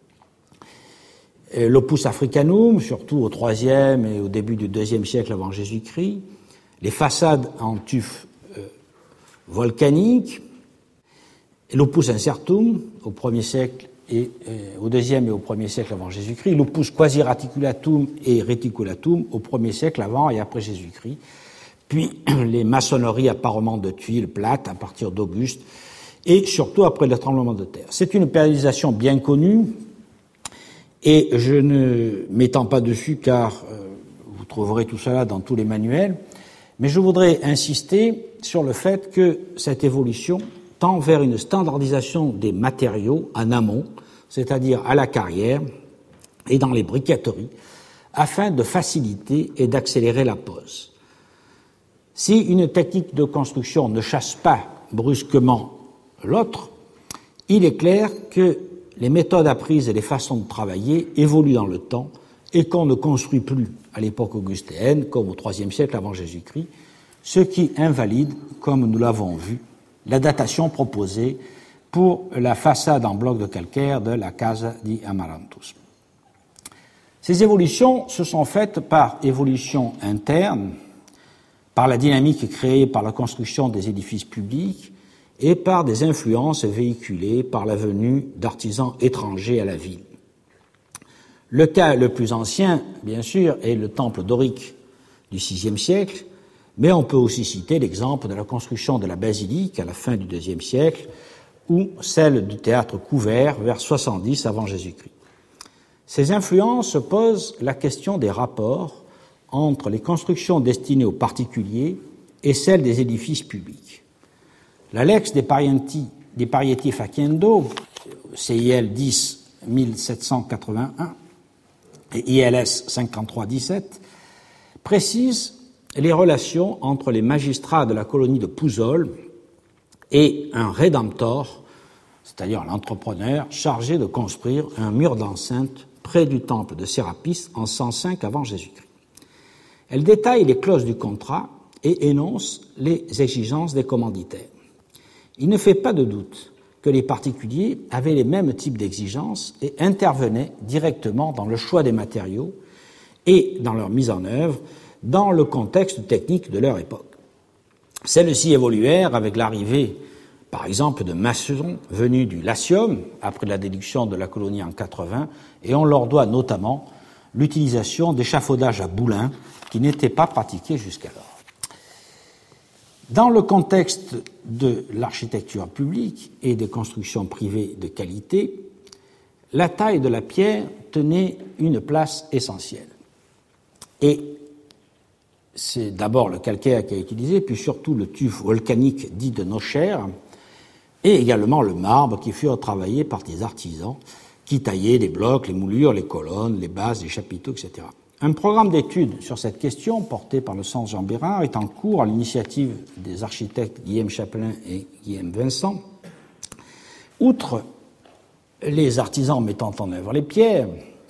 l'opus africanum, surtout au IIIe et au début du IIe siècle avant Jésus-Christ, les façades en tuf volcanique, l'opus incertum au 1er siècle et au IIe et au 1er siècle avant Jésus-Christ, l'opus quasi-reticulatum et reticulatum au 1er siècle avant et après Jésus-Christ, puis les maçonneries à parements de tuiles plates à partir d'Auguste et surtout après le tremblement de terre. C'est une périodisation bien connue et je ne m'étends pas dessus car vous trouverez tout cela dans tous les manuels, mais je voudrais insister sur le fait que cette évolution tend vers une standardisation des matériaux en amont, c'est-à-dire à la carrière et dans les briqueteries, afin de faciliter et d'accélérer la pose. Si une technique de construction ne chasse pas brusquement l'autre, il est clair que les méthodes apprises et les façons de travailler évoluent dans le temps et qu'on ne construit plus à l'époque augustéenne comme au IIIe siècle avant Jésus-Christ, ce qui invalide, comme nous l'avons vu, la datation proposée pour la façade en bloc de calcaire de la Casa di Amarantus. Ces évolutions se sont faites par évolution interne, par la dynamique créée par la construction des édifices publics et par des influences véhiculées par la venue d'artisans étrangers à la ville. Le cas le plus ancien, bien sûr, est le temple dorique du VIe siècle, mais on peut aussi citer l'exemple de la construction de la basilique à la fin du IIe siècle ou celle du théâtre couvert vers 70 avant Jésus-Christ. Ces influences posent la question des rapports entre les constructions destinées aux particuliers et celles des édifices publics. La Lex de Parieti Faciendo, CIL 10 1781 et ILS 5317, précise les relations entre les magistrats de la colonie de Pouzol et un rédemptor, c'est-à-dire l'entrepreneur chargé de construire un mur d'enceinte près du temple de Sérapis en 105 avant Jésus-Christ. Elle détaille les clauses du contrat et énonce les exigences des commanditaires. Il ne fait pas de doute que les particuliers avaient les mêmes types d'exigences et intervenaient directement dans le choix des matériaux et dans leur mise en œuvre dans le contexte technique de leur époque. Celles-ci évoluèrent avec l'arrivée, par exemple, de maçons venus du Latium après la déduction de la colonie en 80, et on leur doit notamment l'utilisation d'échafaudages à boulins qui n'étaient pas pratiqués jusqu'alors. Dans le contexte de l'architecture publique et des constructions privées de qualité, la taille de la pierre tenait une place essentielle. Et c'est d'abord le calcaire qui est utilisé, puis surtout le tuf volcanique dit de Nocher, et également le marbre qui fut travaillé par des artisans qui taillaient les blocs, les moulures, les colonnes, les bases, les chapiteaux, etc. Un programme d'études sur cette question, porté par le Centre Jean Bérard, est en cours à l'initiative des architectes Guillaume Chapelain et Guillaume Vincent. Outre les artisans mettant en œuvre les pierres,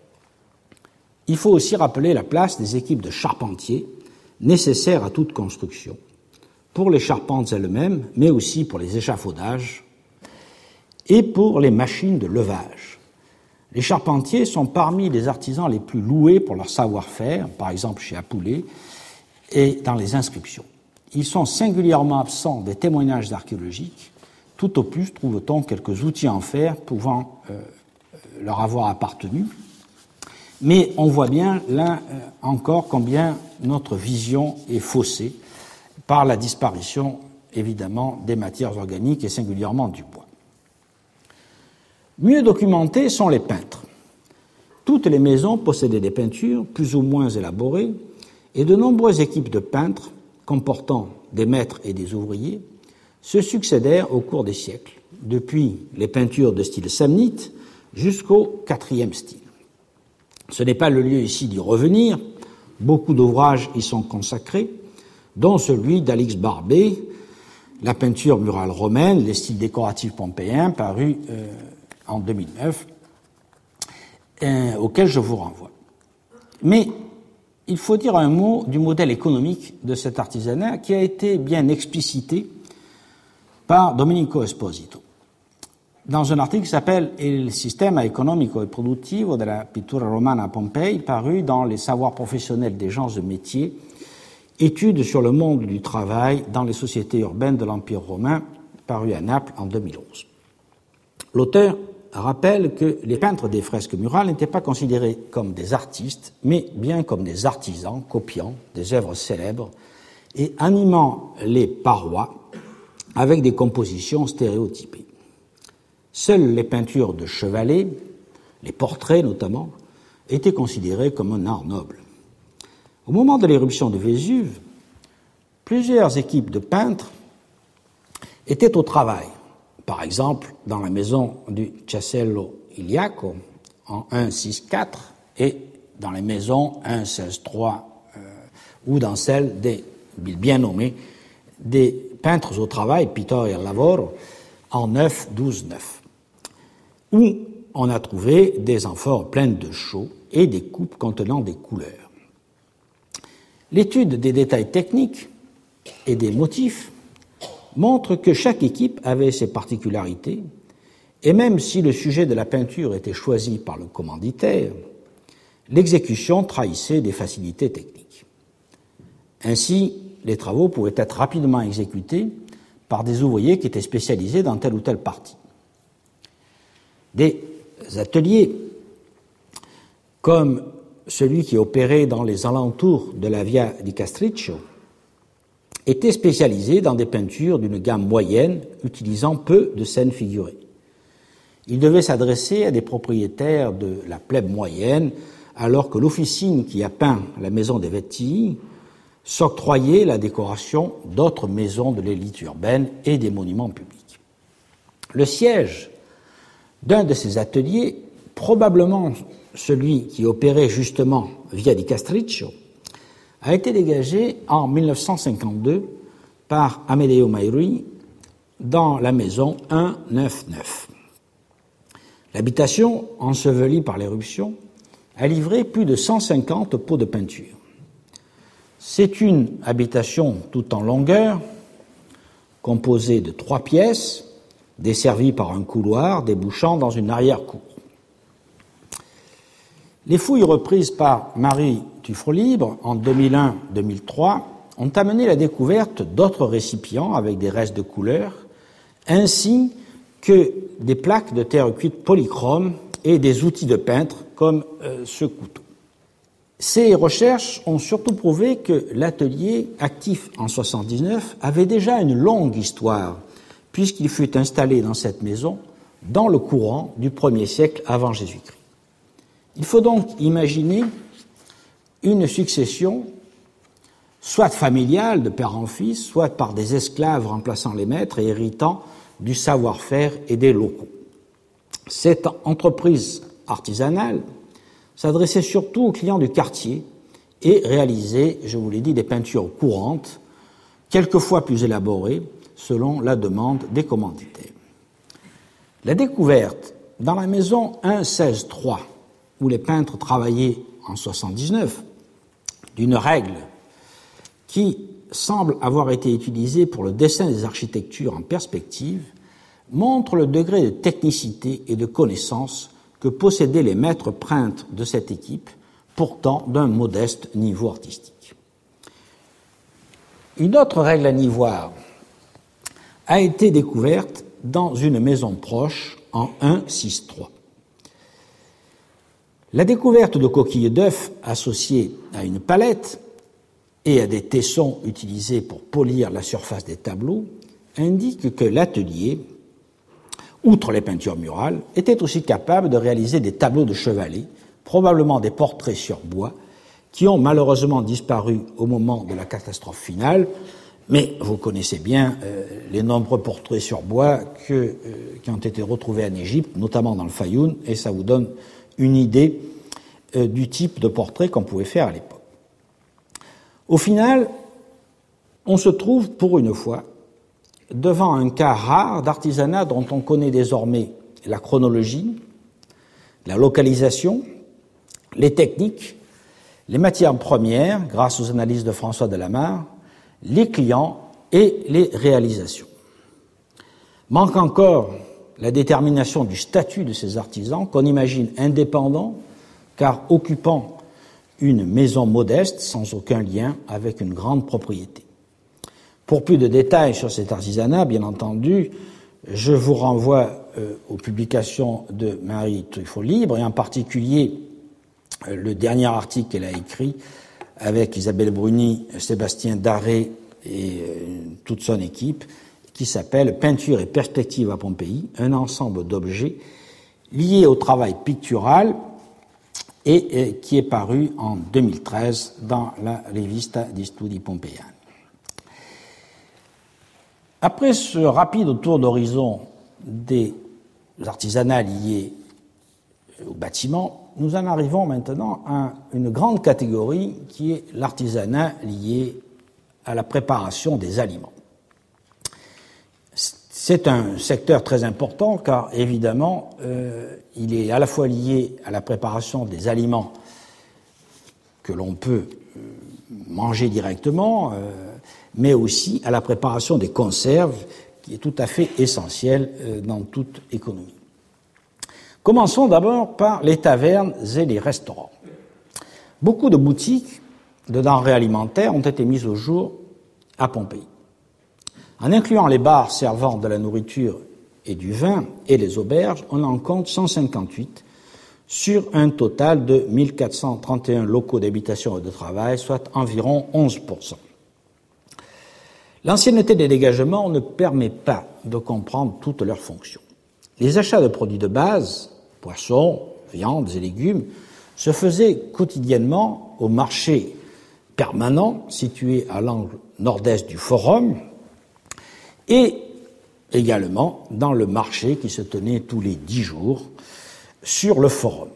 il faut aussi rappeler la place des équipes de charpentiers nécessaires à toute construction, pour les charpentes elles-mêmes, mais aussi pour les échafaudages et pour les machines de levage. Les charpentiers sont parmi les artisans les plus loués pour leur savoir-faire, par exemple chez Apoulet, et dans les inscriptions. Ils sont singulièrement absents des témoignages archéologiques. Tout au plus trouve-t-on quelques outils en fer pouvant leur avoir appartenu. Mais on voit bien, là encore, combien notre vision est faussée par la disparition, évidemment, des matières organiques et singulièrement du bois. Mieux documentés sont les peintres. Toutes les maisons possédaient des peintures plus ou moins élaborées et de nombreuses équipes de peintres, comportant des maîtres et des ouvriers, se succédèrent au cours des siècles, depuis les peintures de style samnite jusqu'au IVe style. Ce n'est pas le lieu ici d'y revenir, beaucoup d'ouvrages y sont consacrés, dont celui d'Alix Barbet, la peinture murale romaine, les styles décoratifs pompéens, paru en 2009, auquel je vous renvoie. Mais il faut dire un mot du modèle économique de cet artisanat qui a été bien explicité par Domenico Esposito dans un article qui s'appelle Il sistema economico e produttivo della pittura romana a Pompei, paru dans Les savoirs professionnels des gens de métier, études sur le monde du travail dans les sociétés urbaines de l'Empire romain, paru à Naples en 2011. L'auteur rappelle que les peintres des fresques murales n'étaient pas considérés comme des artistes, mais bien comme des artisans copiant des œuvres célèbres et animant les parois avec des compositions stéréotypées. Seules les peintures de chevalets, les portraits notamment, étaient considérées comme un art noble. Au moment de l'éruption de Vésuve, plusieurs équipes de peintres étaient au travail. Par exemple, dans la maison du Casello Iliaco en 1.6.4 et dans les maisons 1.16.3 ou dans celle des bien nommés des peintres au travail, Pittori al Lavoro, en 9.12.9, où on a trouvé des amphores pleines de chaux et des coupes contenant des couleurs. L'étude des détails techniques et des motifs montre que chaque équipe avait ses particularités, et même si le sujet de la peinture était choisi par le commanditaire, l'exécution trahissait des facilités techniques. Ainsi, les travaux pouvaient être rapidement exécutés par des ouvriers qui étaient spécialisés dans telle ou telle partie. Des ateliers comme celui qui opérait dans les alentours de la Via di Castriccio était spécialisé dans des peintures d'une gamme moyenne utilisant peu de scènes figurées. Il devait s'adresser à des propriétaires de la plèbe moyenne, alors que l'officine qui a peint la maison des Vettii s'octroyait la décoration d'autres maisons de l'élite urbaine et des monuments publics. Le siège d'un de ces ateliers, probablement celui qui opérait justement Via di Castriccio, a été dégagé en 1952 par Amedeo Mairi dans la maison 199. L'habitation, ensevelie par l'éruption, a livré plus de 150 pots de peinture. C'est une habitation tout en longueur, composée de 3 pièces, desservie par un couloir débouchant dans une arrière-cour. Les fouilles reprises par Marie Tuffrelibre en 2001-2003 ont amené la découverte d'autres récipients avec des restes de couleurs, ainsi que des plaques de terre cuite polychrome et des outils de peintre comme ce couteau. Ces recherches ont surtout prouvé que l'atelier, actif en 1979, avait déjà une longue histoire, puisqu'il fut installé dans cette maison dans le courant du 1er siècle avant Jésus-Christ. Il faut donc imaginer une succession, soit familiale de père en fils, soit par des esclaves remplaçant les maîtres et héritant du savoir-faire et des locaux. Cette entreprise artisanale s'adressait surtout aux clients du quartier et réalisait, je vous l'ai dit, des peintures courantes, quelquefois plus élaborées, selon la demande des commanditaires. La découverte dans la maison 1-16-3, où les peintres travaillaient en 1979, d'une règle qui semble avoir été utilisée pour le dessin des architectures en perspective, montre le degré de technicité et de connaissance que possédaient les maîtres peintres de cette équipe, pourtant d'un modeste niveau artistique. Une autre règle à nivoire a été découverte dans une maison proche en 1-6-3. La découverte de coquilles d'œufs associées à une palette et à des tessons utilisés pour polir la surface des tableaux indique que l'atelier, outre les peintures murales, était aussi capable de réaliser des tableaux de chevalet, probablement des portraits sur bois, qui ont malheureusement disparu au moment de la catastrophe finale, mais vous connaissez bien les nombreux portraits sur bois qui ont été retrouvés en Égypte, notamment dans le Fayoum, et ça vous donne une idée du type de portrait qu'on pouvait faire à l'époque. Au final, on se trouve pour une fois devant un cas rare d'artisanat dont on connaît désormais la chronologie, la localisation, les techniques, les matières premières, grâce aux analyses de François Delamarre, les clients et les réalisations. Manque encore la détermination du statut de ces artisans qu'on imagine indépendants, car occupant une maison modeste sans aucun lien avec une grande propriété. Pour plus de détails sur cet artisanat, bien entendu, je vous renvoie aux publications de Marie Truffaut-Libre, et en particulier le dernier article qu'elle a écrit avec Isabelle Bruni, Sébastien Darré et toute son équipe, qui s'appelle « Peinture et perspective à Pompéi, un ensemble d'objets liés au travail pictural » et qui est paru en 2013 dans la Rivista di Studi Pompeiani. Après ce rapide tour d'horizon des artisanats liés au bâtiment, nous en arrivons maintenant à une grande catégorie qui est l'artisanat lié à la préparation des aliments. C'est un secteur très important car, évidemment, il est à la fois lié à la préparation des aliments que l'on peut manger directement, mais aussi à la préparation des conserves, qui est tout à fait essentielle dans toute économie. Commençons d'abord par les tavernes et les restaurants. Beaucoup de boutiques de denrées alimentaires ont été mises au jour à Pompéi. En incluant les bars servant de la nourriture et du vin et les auberges, on en compte 158 sur un total de 1431 locaux d'habitation et de travail, soit environ 11%. L'ancienneté des dégagements ne permet pas de comprendre toutes leurs fonctions. Les achats de produits de base, poissons, viandes et légumes, se faisaient quotidiennement au marché permanent situé à l'angle nord-est du Forum et également dans le marché qui se tenait tous les 10 jours sur le Forum.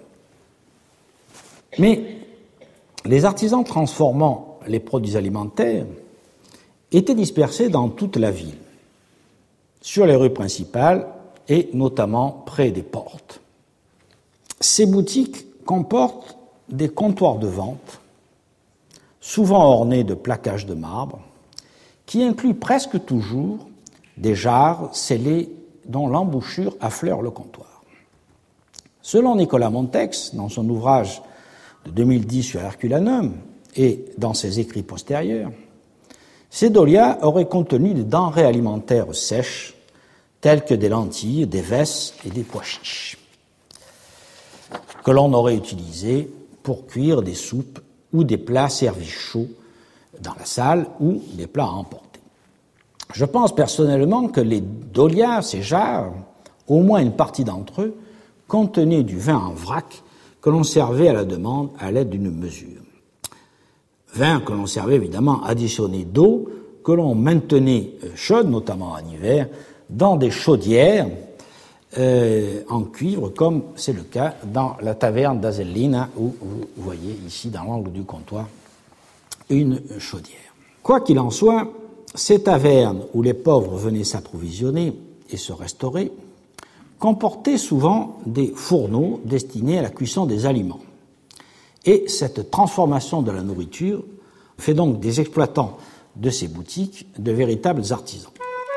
Mais les artisans transformant les produits alimentaires étaient dispersés dans toute la ville, sur les rues principales et notamment près des portes. Ces boutiques comportent des comptoirs de vente, souvent ornés de plaquages de marbre, qui incluent presque toujours des jarres scellées dont l'embouchure affleure le comptoir. Selon Nicolas Montex, dans son ouvrage de 2010 sur Herculanum et dans ses écrits postérieurs, ces dolias auraient contenu des denrées alimentaires sèches, telles que des lentilles, des vesses et des pois chiches, que l'on aurait utilisées pour cuire des soupes ou des plats servis chauds dans la salle ou des plats à emporter. Je pense personnellement que les dolias, ces jarres, au moins une partie d'entre eux, contenaient du vin en vrac que l'on servait à la demande à l'aide d'une mesure. Vin que l'on servait évidemment additionné d'eau, que l'on maintenait chaude, notamment en hiver, dans des chaudières en cuivre, comme c'est le cas dans la taverne d'Azellina, où vous voyez ici, dans l'angle du comptoir, une chaudière. Quoi qu'il en soit, ces tavernes où les pauvres venaient s'approvisionner et se restaurer comportaient souvent des fourneaux destinés à la cuisson des aliments. Et cette transformation de la nourriture fait donc des exploitants de ces boutiques de véritables artisans.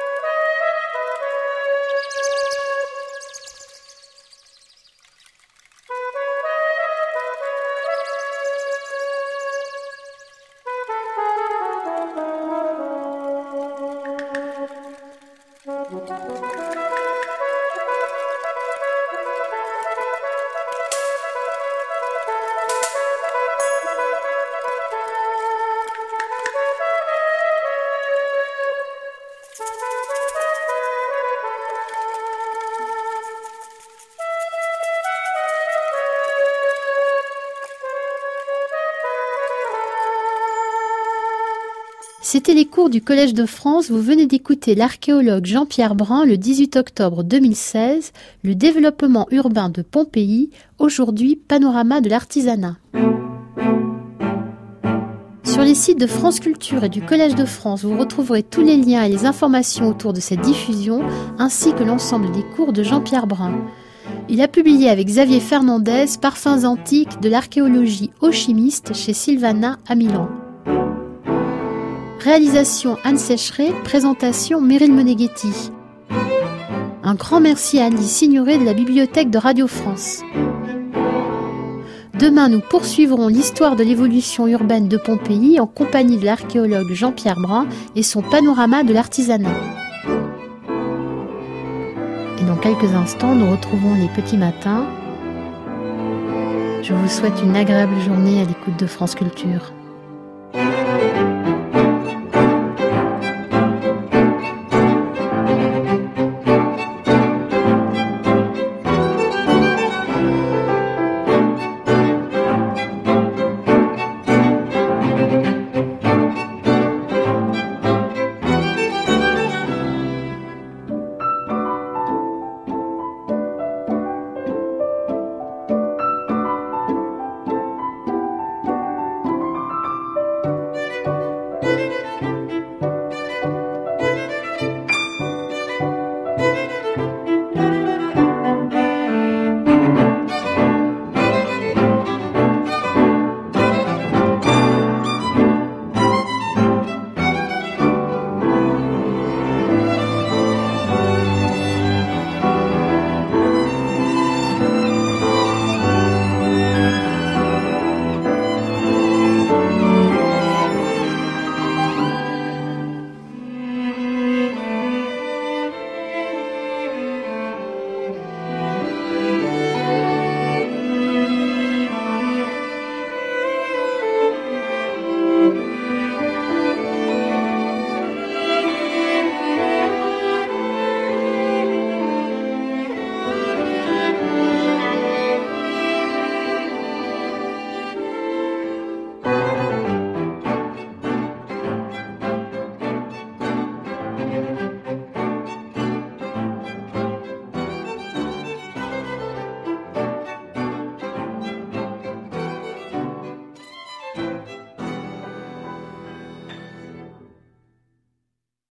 C'était les cours du Collège de France. Vous venez d'écouter l'archéologue Jean-Pierre Brun le 18 octobre 2016, le développement urbain de Pompéi, aujourd'hui panorama de l'artisanat. Sur les sites de France Culture et du Collège de France, vous retrouverez tous les liens et les informations autour de cette diffusion, ainsi que l'ensemble des cours de Jean-Pierre Brun. Il a publié avec Xavier Fernandez Parfums antiques de l'archéologie aux chimistes chez Sylvana à Milan. Réalisation Anne Sécheret, présentation Meryl Meneghetti. Un grand merci à Anne-Lise Signoret de la Bibliothèque de Radio France. Demain, nous poursuivrons l'histoire de l'évolution urbaine de Pompéi en compagnie de l'archéologue Jean-Pierre Brun et son panorama de l'artisanat. Et dans quelques instants, nous retrouvons les petits matins. Je vous souhaite une agréable journée à l'écoute de France Culture.